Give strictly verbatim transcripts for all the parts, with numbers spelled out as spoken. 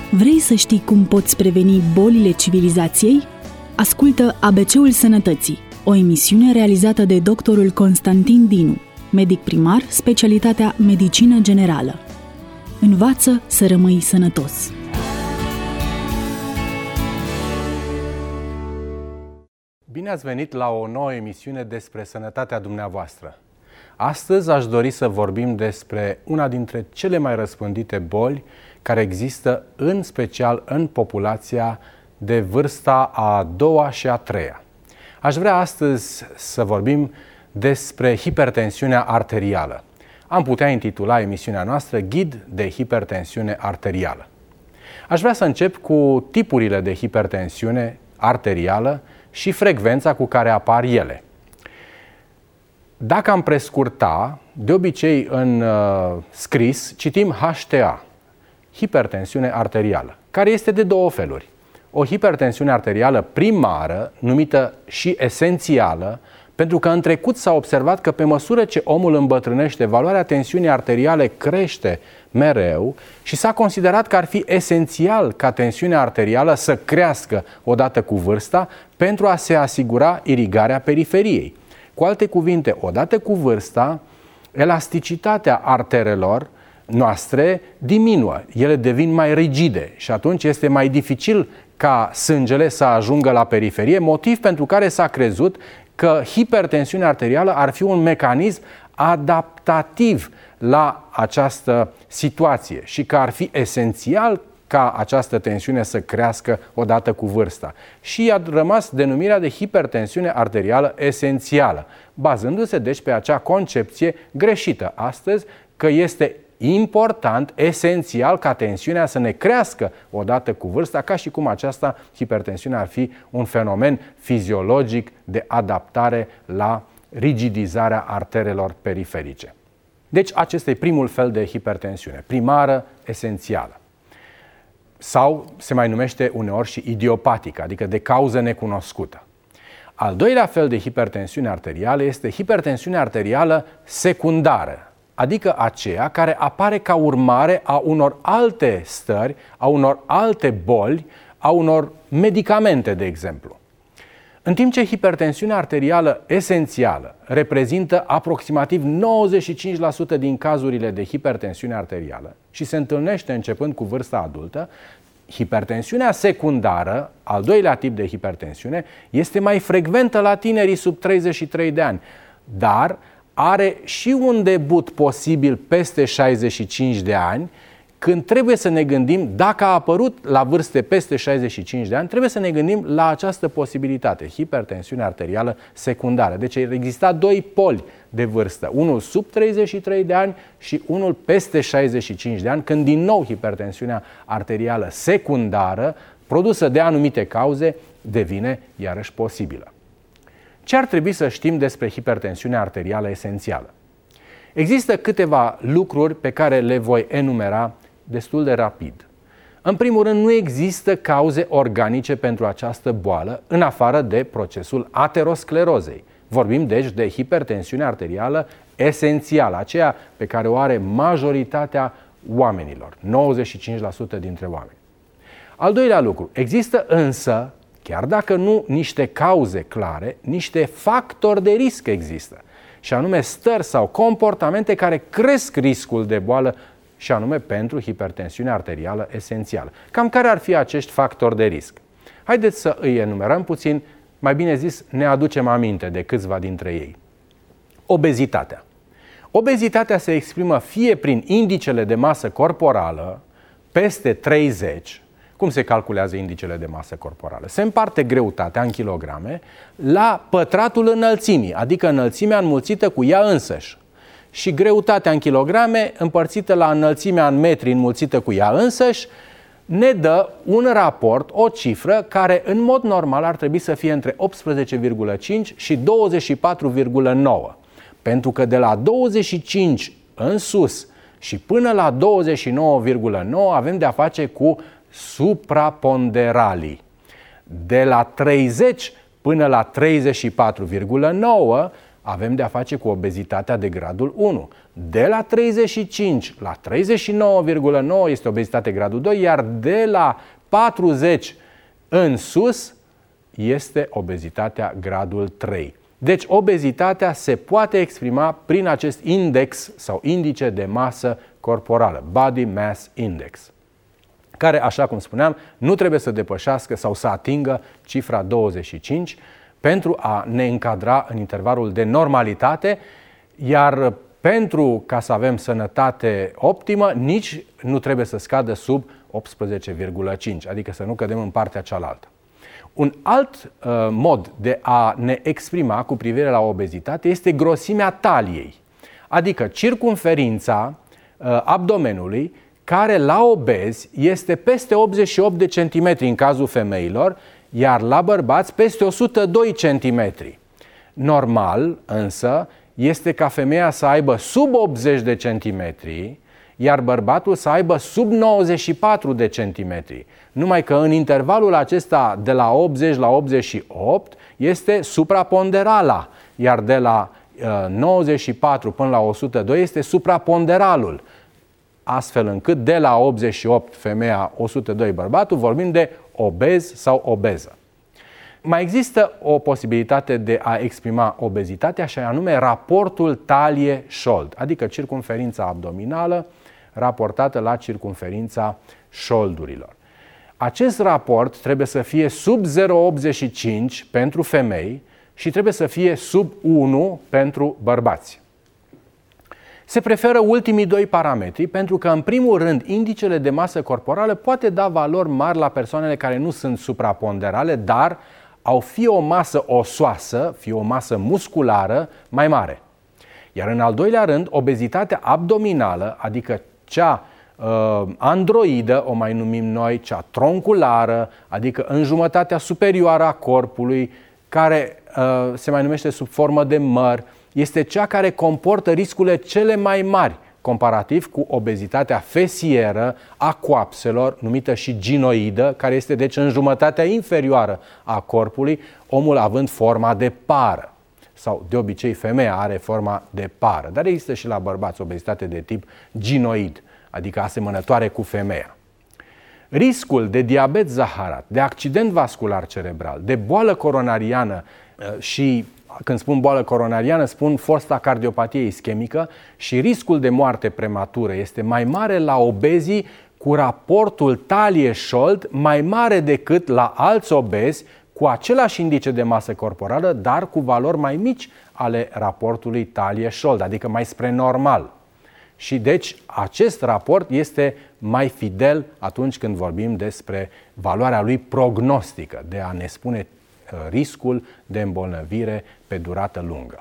Vrei să știi cum poți preveni bolile civilizației? Ascultă A B C-ul Sănătății, o emisiune realizată de doctorul Constantin Dinu, medic primar, specialitatea Medicină Generală. Învață să rămâi sănătos! Bine ați venit la o nouă emisiune despre sănătatea dumneavoastră. Astăzi aș dori să vorbim despre una dintre cele mai răspândite boli care există în special în populația de vârsta a doua și a treia. Aș vrea astăzi să vorbim despre hipertensiunea arterială. Am putea intitula emisiunea noastră Ghid de hipertensiune arterială. Aș vrea să încep cu tipurile de hipertensiune arterială și frecvența cu care apar ele. Dacă am prescurta, de obicei în uh, scris citim H T A, hipertensiune arterială, care este de două feluri. O hipertensiune arterială primară, numită și esențială, pentru că în trecut s-a observat că pe măsură ce omul îmbătrânește, valoarea tensiunii arteriale crește mereu și s-a considerat că ar fi esențial ca tensiunea arterială să crească odată cu vârsta pentru a se asigura irigarea periferiei. Cu alte cuvinte, odată cu vârsta, elasticitatea arterelor noastre diminuă, ele devin mai rigide și atunci este mai dificil ca sângele să ajungă la periferie, motiv pentru care s-a crezut că hipertensiunea arterială ar fi un mecanism adaptativ la această situație și că ar fi esențial ca această tensiune să crească odată cu vârsta. Și a rămas denumirea de hipertensiune arterială esențială, bazându-se deci pe acea concepție greșită astăzi că este important, esențial ca tensiunea să ne crească odată cu vârsta, ca și cum aceasta, hipertensiunea, ar fi un fenomen fiziologic de adaptare la rigidizarea arterelor periferice. Deci acesta e primul fel de hipertensiune, primară, esențială. Sau se mai numește uneori și idiopatică, adică de cauză necunoscută. Al doilea fel de hipertensiune arterială este hipertensiunea arterială secundară, adică aceea care apare ca urmare a unor alte stări, a unor alte boli, a unor medicamente, de exemplu. În timp ce hipertensiunea arterială esențială reprezintă aproximativ nouăzeci și cinci la sută din cazurile de hipertensiune arterială și se întâlnește începând cu vârsta adultă, hipertensiunea secundară, al doilea tip de hipertensiune, este mai frecventă la tinerii sub treizeci și trei de ani, dar are și un debut posibil peste șaizeci și cinci de ani, când trebuie să ne gândim, dacă a apărut la vârste peste șaizeci și cinci de ani, trebuie să ne gândim la această posibilitate, hipertensiune arterială secundară. Deci exista doi poli de vârstă, unul sub treizeci și trei de ani și unul peste șaizeci și cinci de ani, când din nou hipertensiunea arterială secundară, produsă de anumite cauze, devine iarăși posibilă. Ce ar trebui să știm despre hipertensiunea arterială esențială? Există câteva lucruri pe care le voi enumera destul de rapid. În primul rând, nu există cauze organice pentru această boală, în afară de procesul aterosclerozei. Vorbim deci de hipertensiune arterială esențială, aceea pe care o are majoritatea oamenilor, nouăzeci și cinci la sută dintre oameni. Al doilea lucru, există însă, chiar dacă nu niște cauze clare, niște factori de risc există, și anume stări sau comportamente care cresc riscul de boală, și anume pentru hipertensiunea arterială esențială. Cam care ar fi acești factori de risc? Haideți să îi enumerăm puțin, mai bine zis, ne aducem aminte de câțiva dintre ei. Obezitatea. Obezitatea se exprimă fie prin indicele de masă corporală peste treizeci. Cum se calculează indicele de masă corporală? Se împarte greutatea în kilograme la pătratul înălțimii, adică înălțimea înmulțită cu ea însăși. Și greutatea în kilograme împărțită la înălțimea în metri înmulțită cu ea însăși ne dă un raport, o cifră care în mod normal ar trebui să fie între optsprezece virgulă cinci și douăzeci și patru virgulă nouă. Pentru că de la douăzeci și cinci în sus și până la douăzeci și nouă virgulă nouă avem de-a face cu supraponderalii. De la treizeci până la treizeci și patru virgulă nouă avem de a face cu obezitatea de gradul unu. De la treizeci și cinci la treizeci și nouă virgulă nouă este obezitate gradul doi, iar de la patruzeci în sus este obezitatea gradul trei. Deci obezitatea se poate exprima prin acest index sau indice de masă corporală, Body Mass Index, care, așa cum spuneam, nu trebuie să depășească sau să atingă cifra douăzeci și cinci pentru a ne încadra în intervalul de normalitate, iar pentru ca să avem sănătate optimă, nici nu trebuie să scadă sub optsprezece virgulă cinci, adică să nu cădem în partea cealaltă. Un alt uh, mod de a ne exprima cu privire la obezitate este grosimea taliei, adică circumferința uh, abdomenului, care la obezi este peste optzeci și opt de centimetri în cazul femeilor, iar la bărbați peste o sută doi centimetri. Normal, însă, este ca femeia să aibă sub optzeci de centimetri, iar bărbatul să aibă sub nouăzeci și patru de centimetri. Numai că în intervalul acesta de la optzeci la optzeci și opt este supraponderala, iar de la uh, nouăzeci și patru până la o sută doi este supraponderalul. Astfel încât de la optzeci și opt femeia, o sută doi bărbatul, vorbim de obez sau obeză. Mai există o posibilitate de a exprima obezitatea, și anume raportul talie-șold, adică circumferința abdominală raportată la circumferința șoldurilor. Acest raport trebuie să fie sub zero virgulă optzeci și cinci pentru femei și trebuie să fie sub unu pentru bărbați. Se preferă ultimii doi parametri pentru că, în primul rând, indicele de masă corporală poate da valori mari la persoanele care nu sunt supraponderale, dar au fie o masă osoasă, fie o masă musculară mai mare. Iar în al doilea rând, obezitatea abdominală, adică cea uh, androidă, o mai numim noi, cea tronculară, adică în jumătatea superioară a corpului, care uh, se mai numește sub formă de măr, este cea care comportă riscurile cele mai mari comparativ cu obezitatea fesieră a coapselor, numită și ginoidă, care este deci în jumătatea inferioară a corpului, omul având forma de pară. Sau de obicei femeia are forma de pară, dar există și la bărbați obezitate de tip ginoid, adică asemănătoare cu femeia. Riscul de diabet zaharat, de accident vascular cerebral, de boală coronariană și, când spun boală coronariană, spun fosta cardiopatie ischemică, și riscul de moarte prematură este mai mare la obezii cu raportul talie-șold mai mare decât la alți obezi cu același indice de masă corporală, dar cu valori mai mici ale raportului talie-șold, adică mai spre normal. Și deci acest raport este mai fidel atunci când vorbim despre valoarea lui prognostică, de a ne spune riscul de îmbolnăvire pe durată lungă.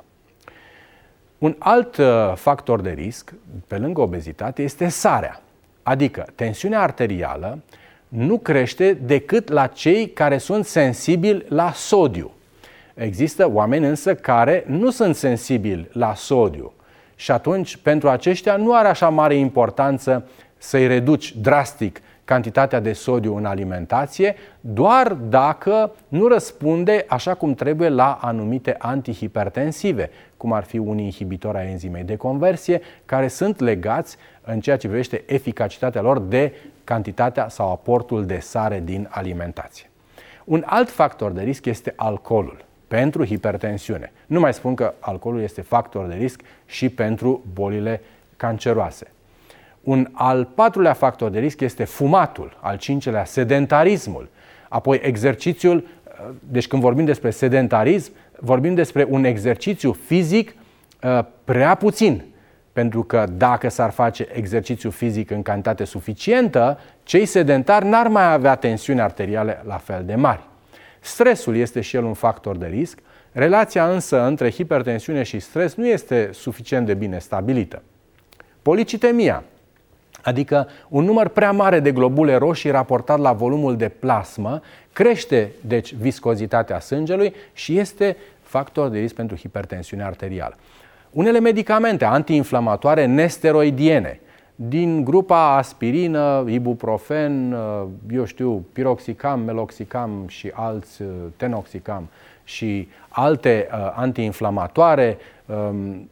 Un alt factor de risc, pe lângă obezitate, este sarea, adică tensiunea arterială nu crește decât la cei care sunt sensibili la sodiu. Există oameni însă care nu sunt sensibili la sodiu și atunci pentru aceștia nu are așa mare importanță să-i reduci drastic cantitatea de sodiu în alimentație, doar dacă nu răspunde așa cum trebuie la anumite antihipertensive, cum ar fi unii inhibitori ai enzimei de conversie, care sunt legați în ceea ce privește eficacitatea lor de cantitatea sau aportul de sare din alimentație. Un alt factor de risc este alcoolul pentru hipertensiune. Nu mai spun că alcoolul este factor de risc și pentru bolile canceroase. Un al patrulea factor de risc este fumatul, al cincelea sedentarismul, apoi exercițiul. Deci când vorbim despre sedentarism, vorbim despre un exercițiu fizic uh, prea puțin, pentru că dacă s-ar face exercițiu fizic în cantitate suficientă, cei sedentari n-ar mai avea tensiuni arteriale la fel de mari. Stresul este și el un factor de risc, relația însă între hipertensiune și stres nu este suficient de bine stabilită. Policitemia, adică un număr prea mare de globule roșii raportat la volumul de plasmă, crește deci viscozitatea sângelui și este factor de risc pentru hipertensiune arterială. Unele medicamente antiinflamatoare nesteroidiene, din grupa aspirină, ibuprofen, eu știu, piroxicam, meloxicam și alți, tenoxicam și alte uh, antiinflamatoare, um,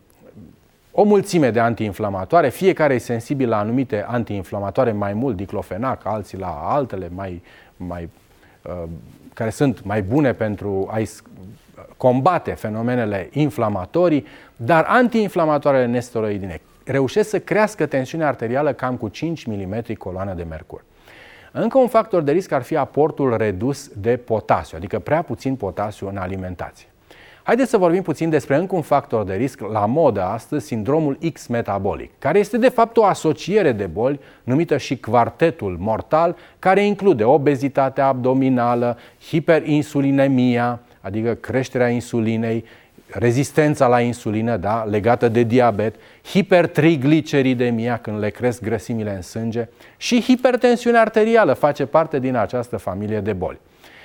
o mulțime de antiinflamatoare, fiecare e sensibil la anumite antiinflamatoare mai mult, diclofenac, alții la altele mai, mai, uh, care sunt mai bune pentru a combate fenomenele inflamatorii, dar antiinflamatoarele nesteroidine reușesc să crească tensiunea arterială cam cu cinci milimetri coloană de mercur. Încă un factor de risc ar fi aportul redus de potasiu, adică prea puțin potasiu în alimentație. Haideți să vorbim puțin despre încă un factor de risc la modă astăzi, sindromul X-metabolic, care este de fapt o asociere de boli numită și quartetul mortal, care include obezitatea abdominală, hiperinsulinemia, adică creșterea insulinei, rezistența la insulină, da, legată de diabet, hipertrigliceridemia, când le cresc grăsimile în sânge, și hipertensiunea arterială face parte din această familie de boli.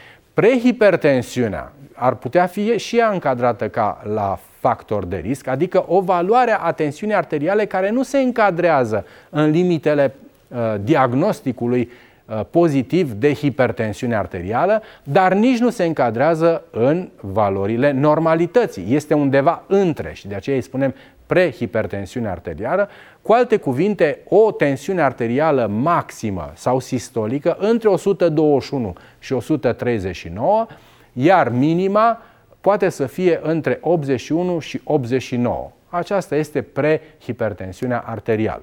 Prehipertensiunea ar putea fi și ea încadrată ca la factor de risc, adică o valoare a tensiunii arteriale care nu se încadrează în limitele uh, diagnosticului uh, pozitiv de hipertensiune arterială, dar nici nu se încadrează în valorile normalității. Este undeva între și de aceea îi spunem prehipertensiune arterială. Cu alte cuvinte, o tensiune arterială maximă sau sistolică între o sută douăzeci și unu și o sută treizeci și nouă, iar minima poate să fie între optzeci și unu și optzeci și nouă. Aceasta este prehipertensiunea arterială.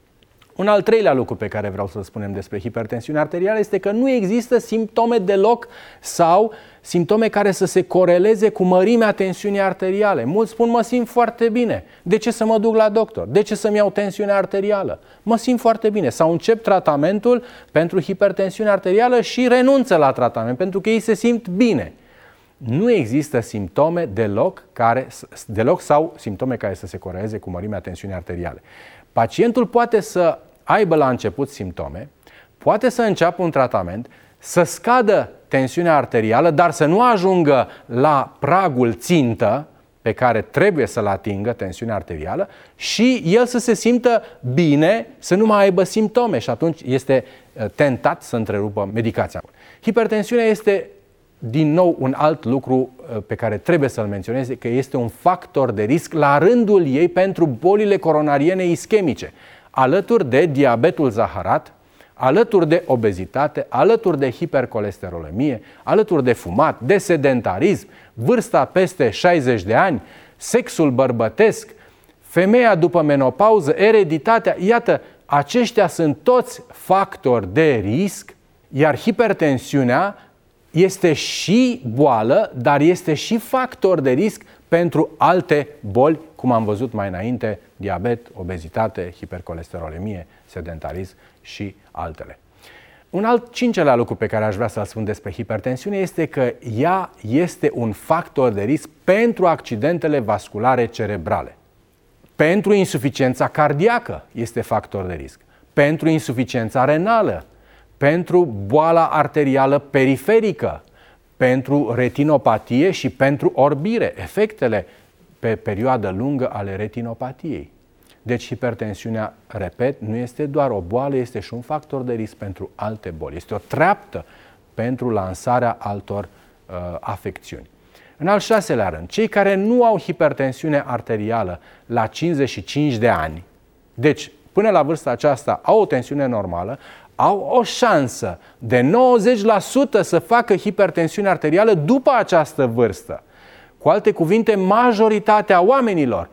Un al treilea lucru pe care vreau să-l spunem despre hipertensiunea arterială este că nu există simptome deloc sau simptome care să se coreleze cu mărimea tensiunii arteriale. Mulți spun, mă simt foarte bine. De ce să mă duc la doctor? De ce să-mi iau tensiunea arterială? Mă simt foarte bine. Sau încep tratamentul pentru hipertensiune arterială și renunță la tratament pentru că ei se simt bine. Nu există simptome deloc, care, deloc sau simptome care să se coreleze cu mărimea tensiunii arteriale. Pacientul poate să aibă la început simptome, poate să înceapă un tratament, să scadă tensiunea arterială, dar să nu ajungă la pragul țintă pe care trebuie să-l atingă tensiunea arterială și el să se simtă bine, să nu mai aibă simptome și atunci este tentat să întrerupă medicația. Hipertensiunea este din nou un alt lucru pe care trebuie să-l menționez, că este un factor de risc la rândul ei pentru bolile coronariene ischemice, alături de diabetul zaharat, alături de obezitate, alături de hipercolesterolemie, alături de fumat, de sedentarism, vârsta peste șaizeci de ani, sexul bărbătesc, femeia după menopauză, ereditatea. Iată, aceștia sunt toți factori de risc, iar hipertensiunea este și boală, dar este și factor de risc pentru alte boli, cum am văzut mai înainte, diabet, obezitate, hipercolesterolemie, sedentarism și altele. Un alt cincelea lucru pe care aș vrea să-l spun despre hipertensiune este că ea este un factor de risc pentru accidentele vasculare cerebrale. Pentru insuficiența cardiacă este factor de risc. Pentru insuficiența renală, pentru boala arterială periferică, pentru retinopatie și pentru orbire, efectele pe perioadă lungă ale retinopatiei. Deci hipertensiunea, repet, nu este doar o boală, este și un factor de risc pentru alte boli. Este o treaptă pentru lansarea altor uh, afecțiuni. În al șaselea rând, cei care nu au hipertensiune arterială la cincizeci și cinci de ani, deci până la vârsta aceasta au o tensiune normală, au o șansă de nouăzeci la sută să facă hipertensiune arterială după această vârstă. Cu alte cuvinte, majoritatea oamenilor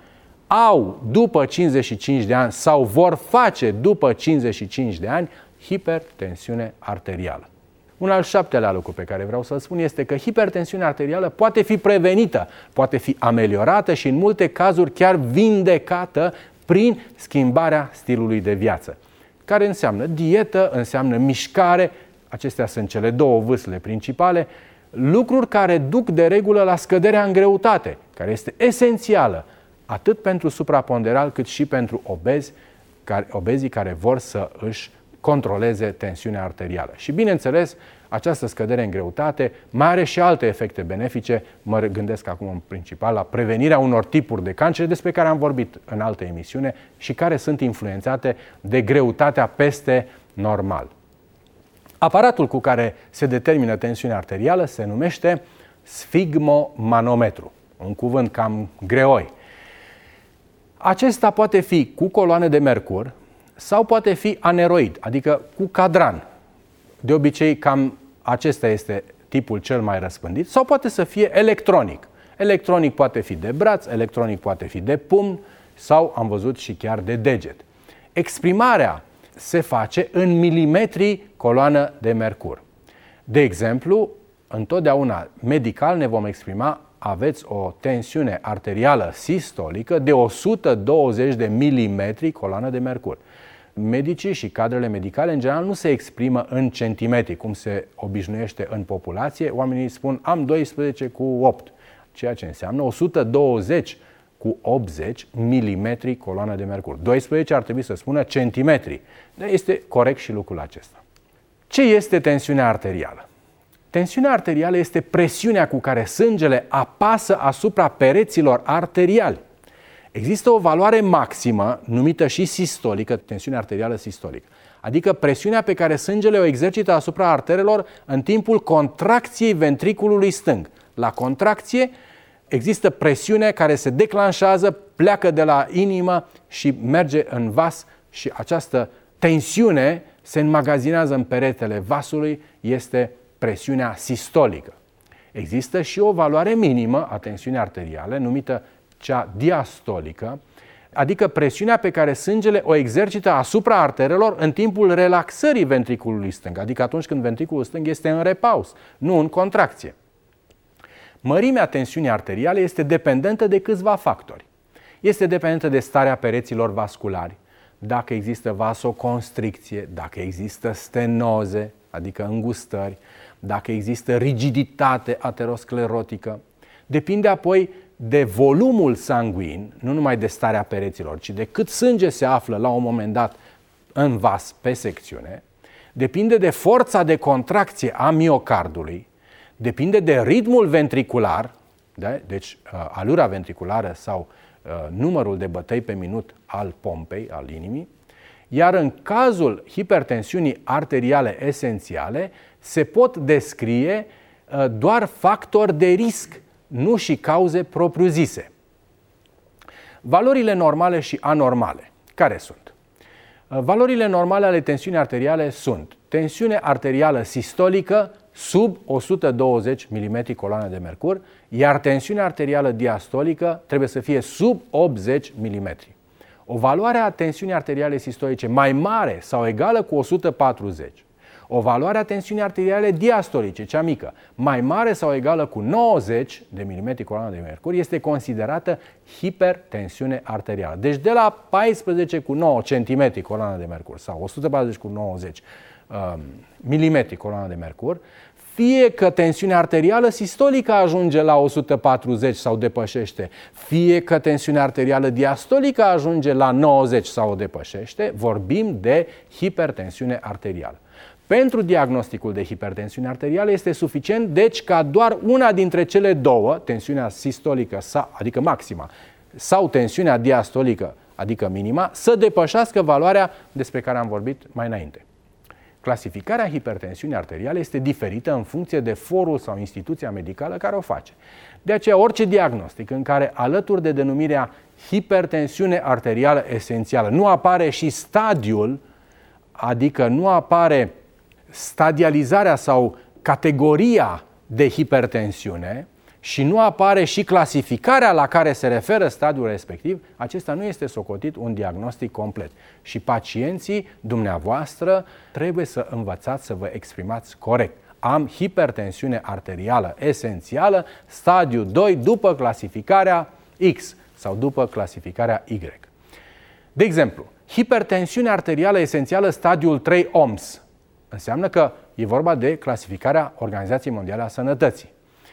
au după cincizeci și cinci de ani sau vor face după cincizeci și cinci de ani hipertensiune arterială. Un al șaptelea lucru pe care vreau să-l spun este că hipertensiunea arterială poate fi prevenită, poate fi ameliorată și în multe cazuri chiar vindecată prin schimbarea stilului de viață, care înseamnă dietă, înseamnă mișcare, acestea sunt cele două vâsle principale, lucruri care duc de regulă la scăderea în greutate, care este esențială atât pentru supraponderal cât și pentru obezi, care, obezii care vor să își controleze tensiunea arterială. Și bineînțeles, această scădere în greutate mai are și alte efecte benefice, mă gândesc acum în principal la prevenirea unor tipuri de cancer despre care am vorbit în altă emisiune și care sunt influențate de greutatea peste normal. Aparatul cu care se determină tensiunea arterială se numește sfigmomanometru, un cuvânt cam greoi. Acesta poate fi cu coloane de mercur sau poate fi aneroid, adică cu cadran. De obicei, cam acesta este tipul cel mai răspândit, sau poate să fie electronic. Electronic poate fi de braț, electronic poate fi de pumn sau, am văzut, și chiar de deget. Exprimarea se face în milimetri coloană de mercur. De exemplu, întotdeauna medical ne vom exprima: aveți o tensiune arterială sistolică de o sută douăzeci de milimetri coloană de mercur. Medicii și cadrele medicale în general nu se exprimă în centimetri, cum se obișnuiește în populație. Oamenii spun: am doisprezece cu opt, ceea ce înseamnă o sută douăzeci cu optzeci milimetri coloană de mercur. doisprezece ar trebui să spună centimetri. Este corect și lucrul acesta. Ce este tensiunea arterială? Tensiunea arterială este presiunea cu care sângele apasă asupra pereților arteriali. Există o valoare maximă, numită și sistolică, tensiunea arterială sistolică, adică presiunea pe care sângele o exercită asupra arterelor în timpul contracției ventriculului stâng. La contracție există presiune care se declanșează, pleacă de la inimă și merge în vas și această tensiune se înmagazinează în peretele vasului, este presiunea sistolică. Există și o valoare minimă a tensiunii arteriale, numită cea diastolică, adică presiunea pe care sângele o exercită asupra arterelor în timpul relaxării ventriculului stâng, adică atunci când ventriculul stâng este în repaus, nu în contracție. Mărimea tensiunii arteriale este dependentă de câțiva factori. Este dependentă de starea pereților vasculari, dacă există vasoconstricție, dacă există stenoze, adică îngustări, dacă există rigiditate aterosclerotică. Depinde apoi de volumul sanguin, nu numai de starea pereților, ci de cât sânge se află la un moment dat în vas pe secțiune. Depinde de forța de contracție a miocardului, depinde de ritmul ventricular, de? deci alura ventriculară sau uh, numărul de bătăi pe minut al pompei, al inimii, iar în cazul hipertensiunii arteriale esențiale se pot descrie uh, doar factori de risc, nu și cauze propriu-zise. Valorile normale și anormale, care sunt? Uh, valorile normale ale tensiunii arteriale sunt tensiune arterială sistolică sub o sută douăzeci milimetri coloană de mercur, iar tensiunea arterială diastolică trebuie să fie sub optzeci milimetri. O valoare a tensiunii arteriale sistolice mai mare sau egală cu o sută patruzeci, o valoare a tensiunii arteriale diastolice, cea mică, mai mare sau egală cu nouăzeci de milimetri coloană de mercur, este considerată hipertensiune arterială. Deci de la paisprezece cu nouă centimetri coloană de mercur sau o sută patruzeci cu nouăzeci um, milimetri coloană de mercur, fie că tensiunea arterială sistolică ajunge la o sută patruzeci sau depășește, fie că tensiunea arterială diastolică ajunge la nouăzeci sau o depășește, vorbim de hipertensiune arterială. Pentru diagnosticul de hipertensiune arterială este suficient, deci, ca doar una dintre cele două, tensiunea sistolică, adică maxima, sau tensiunea diastolică, adică minima, să depășească valoarea despre care am vorbit mai înainte. Clasificarea hipertensiunii arteriale este diferită în funcție de forul sau instituția medicală care o face. De aceea, orice diagnostic în care, alături de denumirea hipertensiune arterială esențială, nu apare și stadiul, adică nu apare stadializarea sau categoria de hipertensiune și nu apare și clasificarea la care se referă stadiul respectiv, acesta nu este socotit un diagnostic complet. Și pacienții dumneavoastră trebuie să învățați să vă exprimați corect. Am hipertensiune arterială esențială, stadiu doi, după clasificarea X sau după clasificarea Y. De exemplu, hipertensiune arterială esențială stadiul trei O M S înseamnă că e vorba de clasificarea Organizației Mondiale a Sănătății.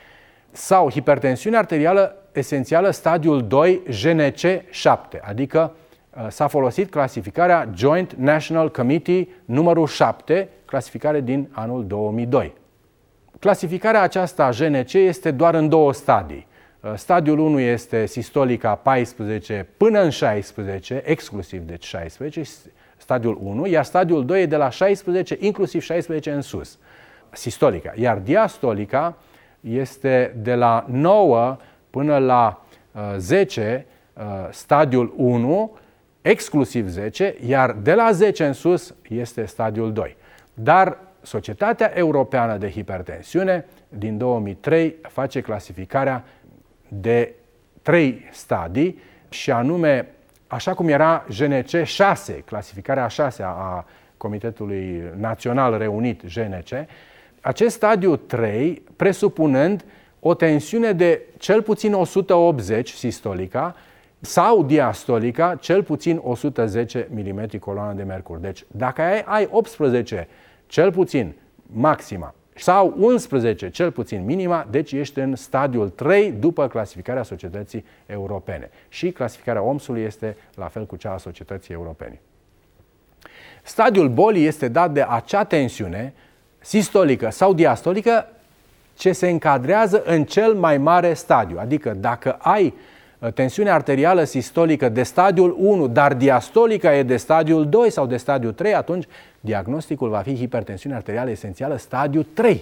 Sau hipertensiune arterială esențială stadiul doi G N C șapte, adică s-a folosit clasificarea Joint National Committee numărul șapte, clasificare din anul două mii doi. Clasificarea aceasta G N C este doar în două stadii. Stadiul unu este sistolica paisprezece până în șaisprezece, exclusiv deci șaisprezece, stadiul unu, iar stadiul doi e de la șaisprezece, inclusiv șaisprezece în sus, sistolica. Iar diastolica este de la nouă până la zece, stadiul unu, exclusiv zece, iar de la zece în sus este stadiul doi. Dar Societatea Europeană de Hipertensiune din două mii trei face clasificarea de trei stadii și anume, așa cum era G N C șase, clasificarea a șasea a Comitetului Național Reunit G N C, acest stadiu trei presupunând o tensiune de cel puțin o sută optzeci sistolica sau diastolica cel puțin o sută zece milimetri coloană de mercur. Deci dacă ai, ai optsprezece cel puțin maxima sau unsprezece cel puțin minima, deci ești în stadiul trei după clasificarea Societății Europene. Și clasificarea O M S-ului este la fel cu cea a Societății Europene. Stadiul bolii este dat de acea tensiune sistolică sau diastolică ce se încadrează în cel mai mare stadiu. Adică dacă ai tensiune arterială sistolică de stadiul unu, dar diastolica e de stadiul doi sau de stadiul trei, atunci diagnosticul va fi hipertensiune arterială esențială stadiul trei.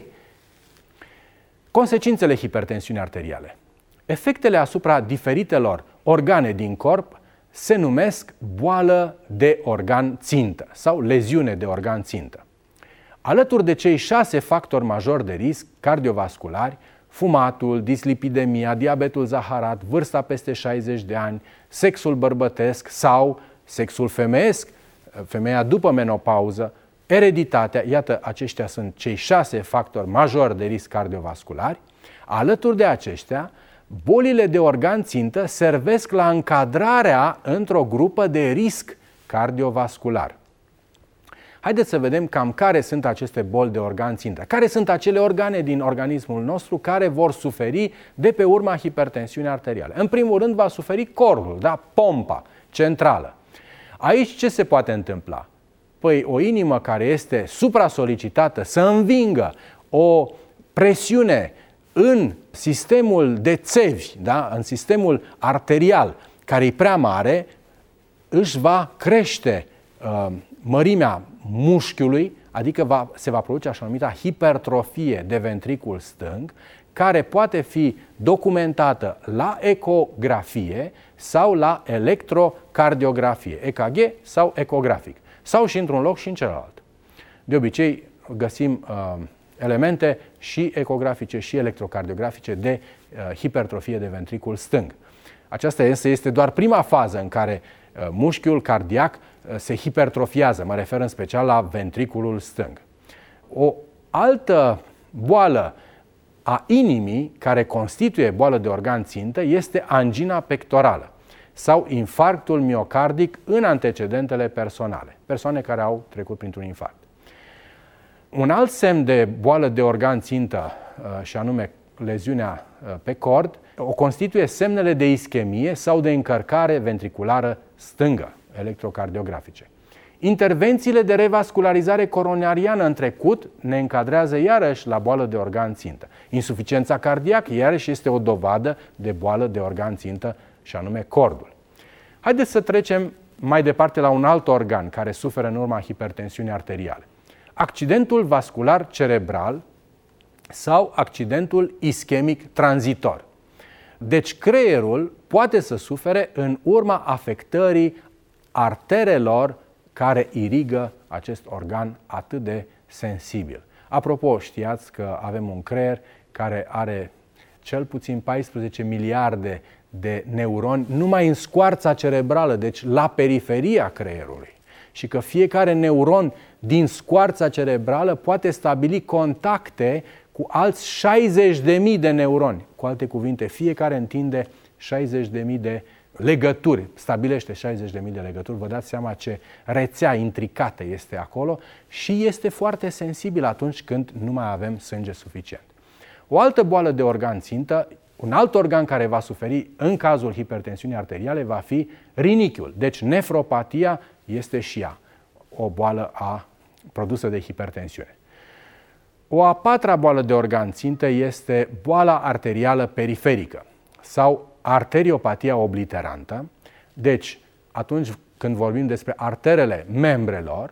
Consecințele hipertensiunii arteriale. Efectele asupra diferitelor organe din corp se numesc boală de organ țintă sau leziune de organ țintă. Alături de cei șase factori majori de risc cardiovasculari, fumatul, dislipidemia, diabetul zaharat, vârsta peste șaizeci de ani, sexul bărbătesc sau sexul femeiesc, femeia după menopauză, ereditatea, iată, aceștia sunt cei șase factori majori de risc cardiovasculari. Alături de aceștia, bolile de organ țintă servesc la încadrarea într-o grupă de risc cardiovascular. Haideți să vedem cam care sunt aceste boli de organ țintă. Care sunt acele organe din organismul nostru care vor suferi de pe urma hipertensiunii arteriale. În primul rând va suferi cordul, da? Pompa centrală. Aici ce se poate întâmpla? Păi o inimă care este supra-solicitată să învingă o presiune în sistemul de țevi, da? În sistemul arterial, care e prea mare, își va crește uh, mărimea mușchiului, adică va, se va produce așa numita hipertrofie de ventricul stâng, care poate fi documentată la ecografie sau la electrocardiografie, E K G sau ecografic, sau și într-un loc și în celălalt. De obicei găsim uh, elemente și ecografice și electrocardiografice de uh, hipertrofie de ventricul stâng. Aceasta însă este doar prima fază în care uh, mușchiul cardiac uh, se hipertrofiază, mă refer în special la ventriculul stâng. O altă boală a inimii care constituie boală de organ țintă este angina pectorală sau infarctul miocardic în antecedentele personale, persoane care au trecut printr-un infarct. Un alt semn de boală de organ țintă, și anume leziunea pe cord, o constituie semnele de ischemie sau de încărcare ventriculară stângă, electrocardiografice. Intervențiile de revascularizare coronariană în trecut ne încadrează iarăși la boală de organ țintă. Insuficiența cardiacă iarăși este o dovadă de boală de organ țintă, și anume cordul. Haideți să trecem mai departe la un alt organ care suferă în urma hipertensiunii arteriale. Accidentul vascular cerebral sau accidentul ischemic tranzitor. Deci creierul poate să sufere în urma afectării arterelor care irigă acest organ atât de sensibil. Apropo, știați că avem un creier care are cel puțin paisprezece miliarde de neuroni numai în scoarța cerebrală, deci la periferia creierului. Și că fiecare neuron din scoarța cerebrală poate stabili contacte cu alți șaizeci de mii de neuroni. Cu alte cuvinte, fiecare întinde șaizeci de mii de legături, stabilește șaizeci de mii de legături, vă dați seama ce rețea intricată este acolo și este foarte sensibil atunci când nu mai avem sânge suficient. O altă boală de organ țintă, un alt organ care va suferi în cazul hipertensiunii arteriale va fi rinichiul. Deci nefropatia este și ea o boală a, produsă de hipertensiune. O a patra boală de organ țintă este boala arterială periferică sau arteriopatia obliterantă. Deci, atunci când vorbim despre arterele membrelor,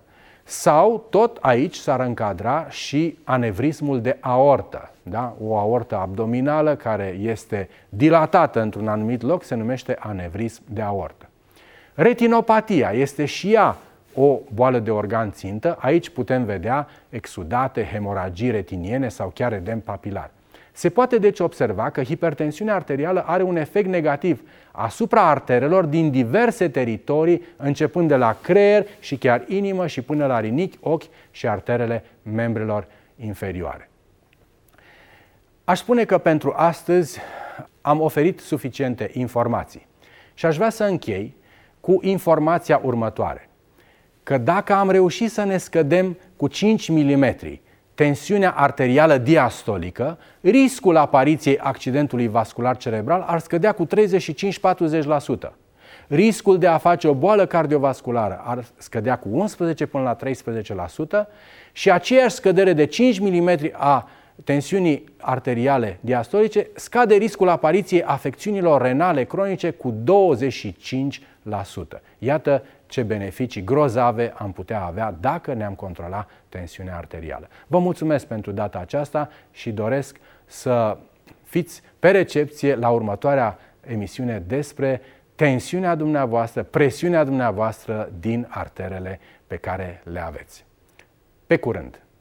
Sau tot aici s-ar încadra și anevrismul de aortă. Da? O aortă abdominală care este dilatată într-un anumit loc se numește anevrism de aortă. Retinopatia este și ea o boală de organ țintă. Aici putem vedea exudate, hemoragii retiniene sau chiar edem papilar. Se poate deci observa că hipertensiunea arterială are un efect negativ asupra arterelor din diverse teritorii, începând de la creier și chiar inimă și până la rinichi, ochi și arterele membrelor inferioare. Aș spune că pentru astăzi am oferit suficiente informații și aș vrea să închei cu informația următoare, că dacă am reușit să ne scădem cu cinci milimetri tensiunea arterială diastolică, riscul apariției accidentului vascular cerebral ar scădea cu treizeci și cinci - patruzeci la sută. Riscul de a face o boală cardiovasculară ar scădea cu unsprezece până la treisprezece la sută și aceeași scădere de cinci milimetri a tensiunii arteriale diastolice scade riscul apariției afecțiunilor renale cronice cu douăzeci și cinci la sută. Iată ce beneficii grozave am putea avea dacă ne-am controla tensiunea arterială. Vă mulțumesc pentru data aceasta și doresc să fiți pe recepție la următoarea emisiune despre tensiunea dumneavoastră, presiunea dumneavoastră din arterele pe care le aveți. Pe curând!